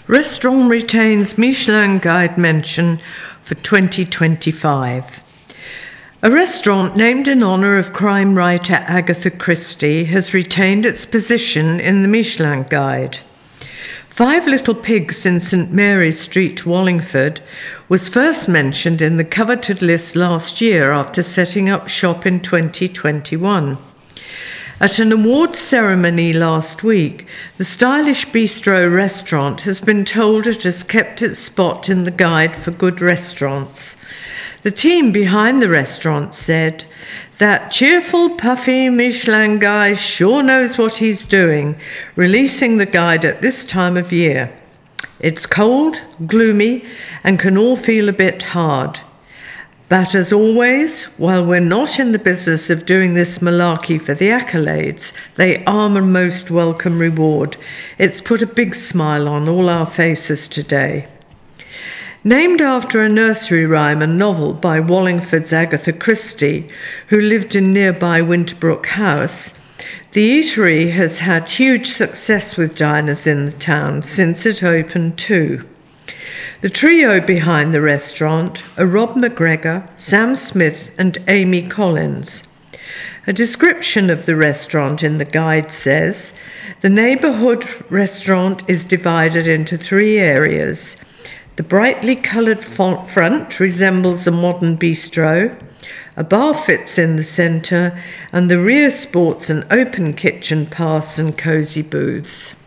Restaurant retains Michelin Guide mention for 2025. A restaurant named in honour of crime writer Agatha Christie has retained its position in the Michelin Guide. Five Little Pigs in St Mary's Street, Wallingford, was first mentioned in the coveted list last year after setting up shop in 2021. At an awards ceremony last week, the stylish bistro restaurant has been told it has kept its spot in the guide for good restaurants. The team behind the restaurant said, "That cheerful, puffy Michelin guy sure knows what he's doing, releasing the guide at this time of year. It's cold, gloomy, and can all feel a bit hard. But as always, while we're not in the business of doing this malarkey for the accolades, they are a most welcome reward. It's put a big smile on all our faces today." Named after a nursery rhyme and novel by Wallingford's Agatha Christie, who lived in nearby Winterbrook House, the eatery has had huge success with diners in the town since it opened too. The trio behind the restaurant are Rob McGregor, Sam Smith and Amy Collins. A description of the restaurant in the guide says, "The neighbourhood restaurant is divided into three areas. The brightly coloured front resembles a modern bistro, a bar fits in the centre, and the rear sports an open kitchen paths and cosy booths."